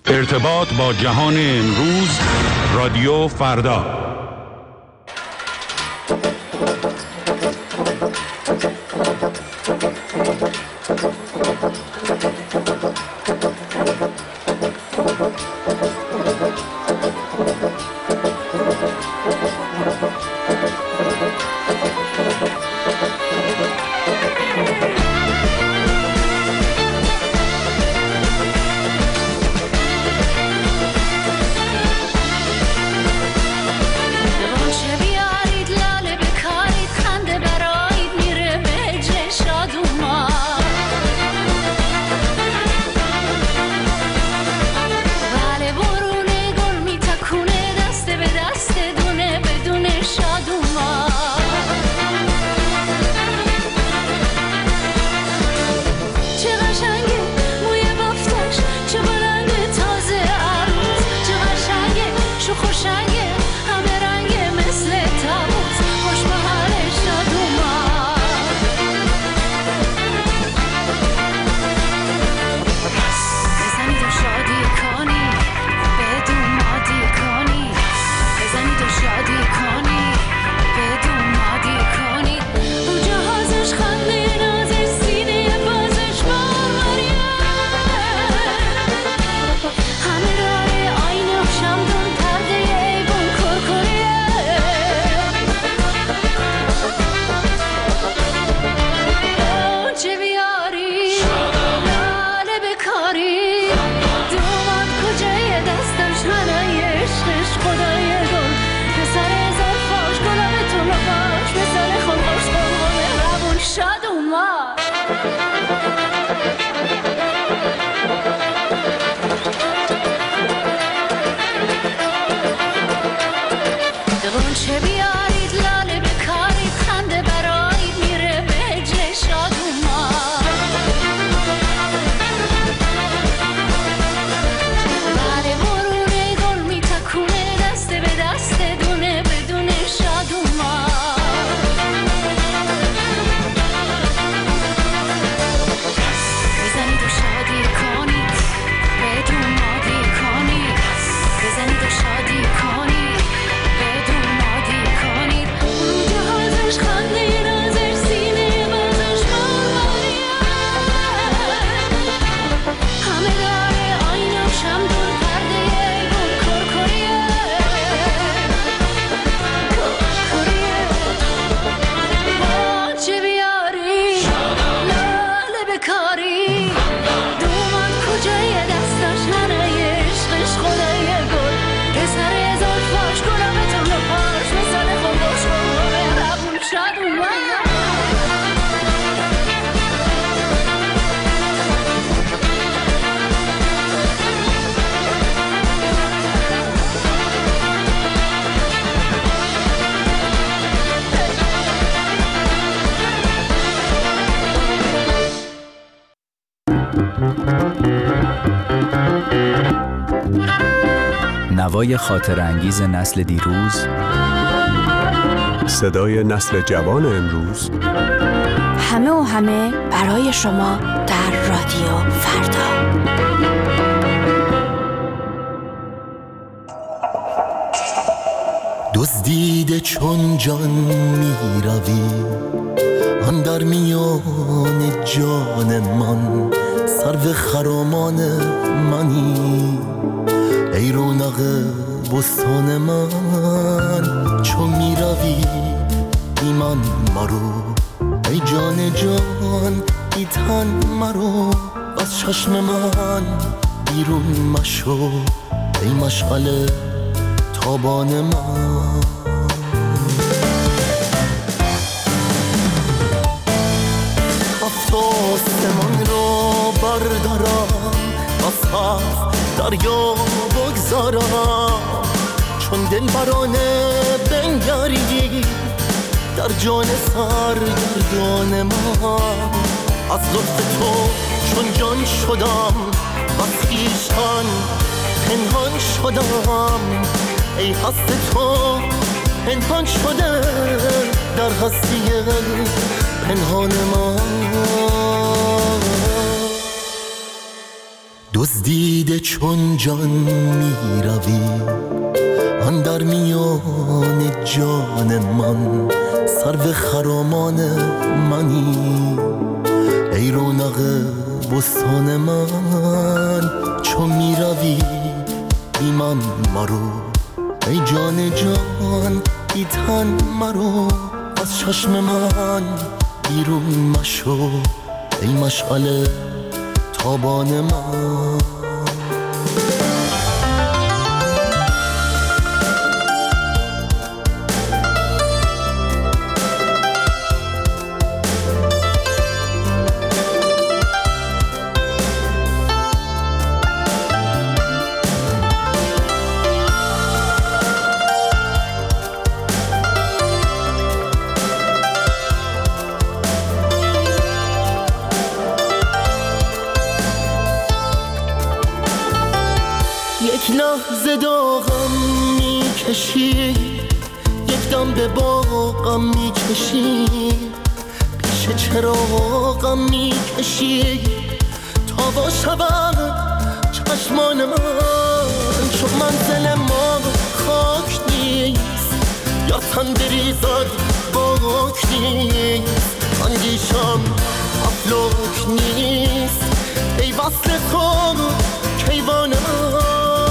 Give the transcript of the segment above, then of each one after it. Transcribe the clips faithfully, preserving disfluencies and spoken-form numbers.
ارتباط با جهان امروز، رادیو فردا. نوای خاطر انگیز نسل دیروز، صدای نسل جوان امروز، همه و همه برای شما در رادیو فردا. دزدیده چون جان می روی آن در میان جان من، سرو خرامان منی ای رونق بستان من. چون می روی بی من مرو ای جان جان بی تن مرو، از چشم من بیرون مشو ای مشغل تابان من. هفت آسمان را بردارم، از هفت دریا بگذارم، چون دل برانه بنگری در جان سرگردان من. از لطف تو چون جان شدم، از خویشتن پنهان شدم، ای هست تو پنهان شده در هستی پنهان من. جز دیده چون جان می روی اندر میان جان من، سرو خرامان منی ای رونق بستان من. چون می روی بی من مرو ای جان جان، بی تن مرو از چشم من بیرون مشو ای مشعل تابان من. یک لحظه داغم میکشی، یک دم به باغم میکشی، پیش چراغم میکشی تا با شبم چشمان من. چون منزل ما خاک نیست یا تن بریزد باک نیست، اندیشم افلاک نیست ای وصل تو کیوان من.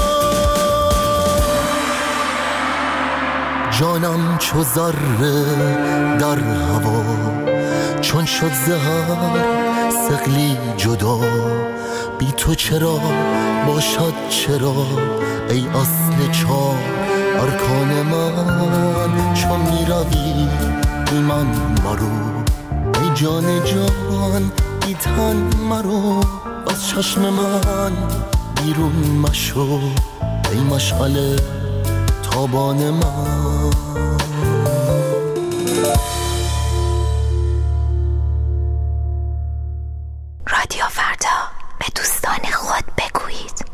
جانم چو ذره در هوا، چون شد زهر ثقلی جدا، بی تو چرا باشد چرا ای اصل چار ارکان من. چون می روی بی من مرو ای جان جان، بی تن مرو از چشم من بیرون مشو ای مشعل تابان من. رادیو فردا، به دوستان خود بگویید.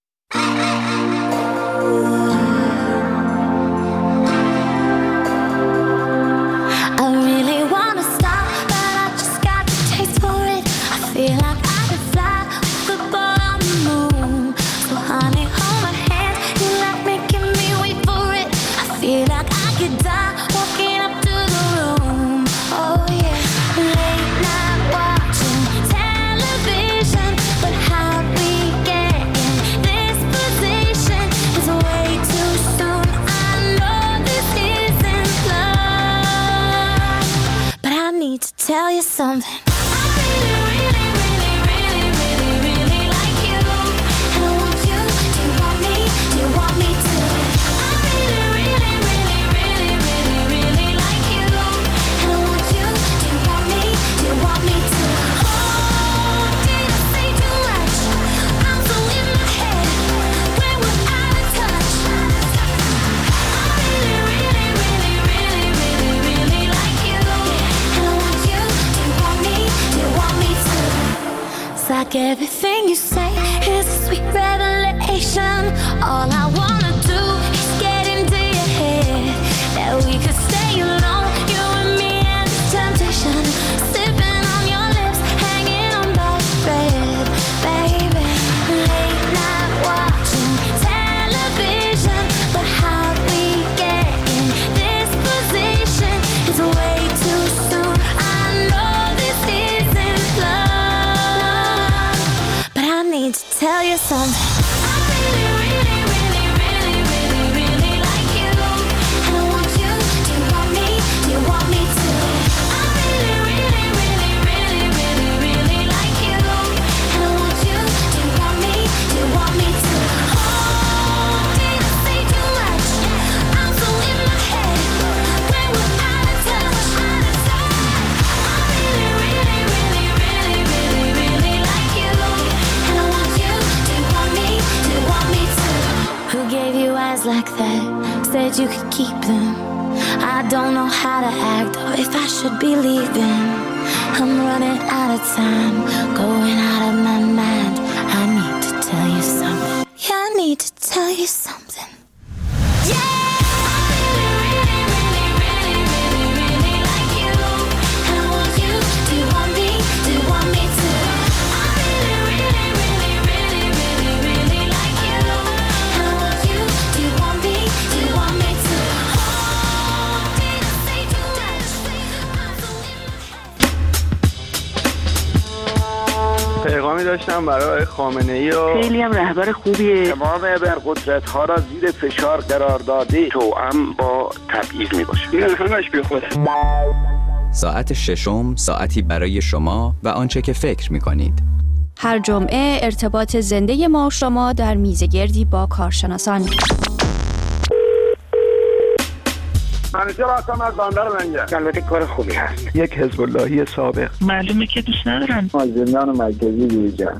Tell you something. Like everything you say is a sweet revelation. All I wanna do is get into your head, that we could stay alone, you and me and the temptation, sipping on your lips, hanging on by a thread, baby. Late night watching television, but how we get in this position is way too soon. I know this isn't love, need to tell you something. I really, really, really, really, really, really like you, and I want you. Do you want me? Do you want me to? I really, really, really, really, really, really like you, and I want you. Do you want me? Do you want me to? Oh, did I say too much? I'm so in my head when we're out of touch, out of touch. I really, really, really, really, really, really like you. Who gave you eyes like that? Said you could keep them. I don't know how to act or if I should be leaving. I'm running out of time, going out of my mind. I need to tell you something. Yeah, I need to tell you something. Yeah! Really, داشتم برای خامنه‌ای و خیلی هم رهبر خوبیه. تمام ابرقدرت ها را زیر فشار قرار داده، توأم با تبعیض می باشه. این همش بی خوده. ساعت ششم ساعتی برای شما و آنچه که فکر می کنید. هر جمعه ارتباط زنده ما و شما در میزگردی با کارشناسان. منیجر هستم از بندر لنگر. البته کار خوبی هست. یک حزب اللهی سابق. معلومه که دوست ندارن. از زندان مرکزی بیرون.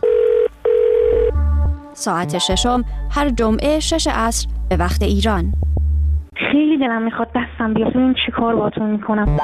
ساعت ششم هر جمعه شش عصر به وقت ایران. خیلی دلم میخواد دستم بیاد. این چی کار باتون میکنم؟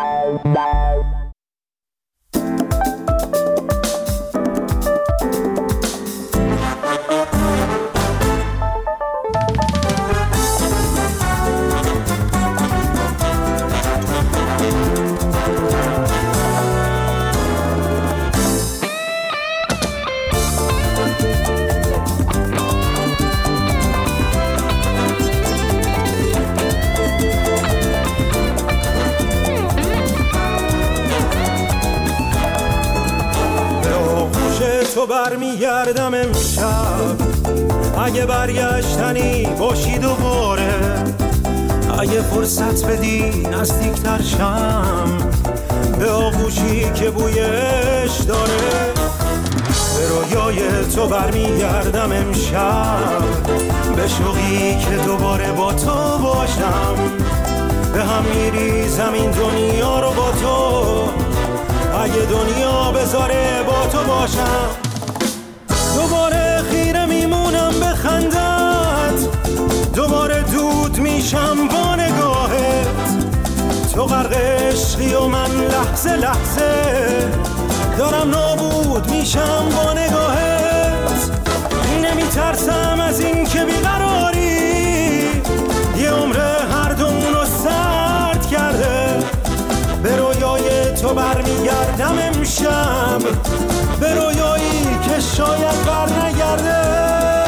تو برمیگردم امشب، اگه برگشتنی باشی دوباره، اگه فرصت بدی نزدیکتر شم به آغوشی که بویش داره. به رویای تو برمیگردم امشب، به شوقی که دوباره با تو باشم، به هم میریزم این دنیا رو با تو، اگه دنیا بذاره با تو باشم. دوباره خیره میمونم به خندت، دوباره دود میشم با نگاهت، تو غرق عشقی و من لحظه لحظه دارم نابود میشم با نگاهت. نمیترسم از این که بیقراری یه عمره هر دومونو سرد کرده. به رویای تو برمیگردم امشب، به رویایی که شاید بر نگرده.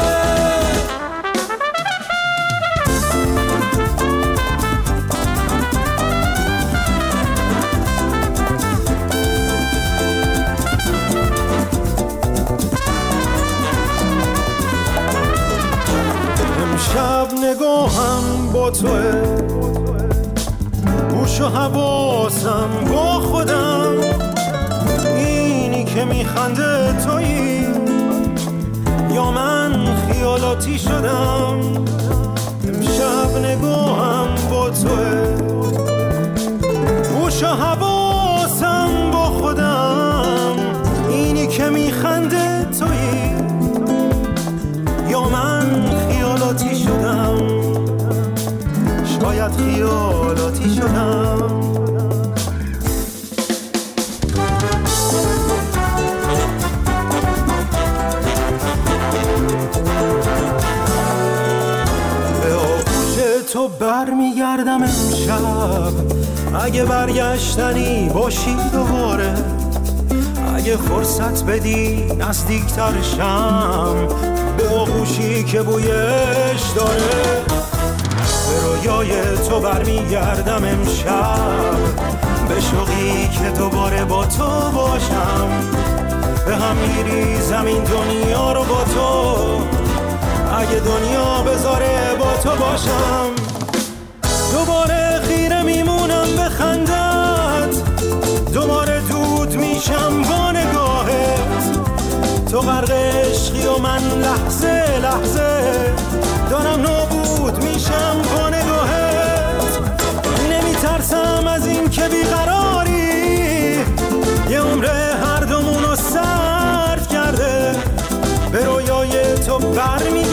امشب نگاهم با توه، گوش و حواسم با خودم، اینی که میخنده تویی یا من خیالاتی شدم. امشب نگاهم با توه، گوش و حواسم با خودم، اینی که میخنده تویی یا من خیالاتی شدم، شاید خیالاتی شدم. به آغوش تو برمیگردم امشب، اگه برگشتنی باشی دوباره، اگه فرصت بدی نزدیکتر شم به آغوشی که بویش داره. به رویای تو برمیگردم امشب، به شوقی که دوباره با تو باشم، به هم میریزم این دنیا رو با تو، اگه دنیا بذاره با تو باشم. دوباره خیره میمونم به خندت، دوباره دود میشم با نگاهت، تو غرق عشقی و من لحظه لحظه دارم نابود میشم با نگاهت. نمیترسم از این که بیقراری یه عمره هر دومونو سرد کرده. به رویای تو برمی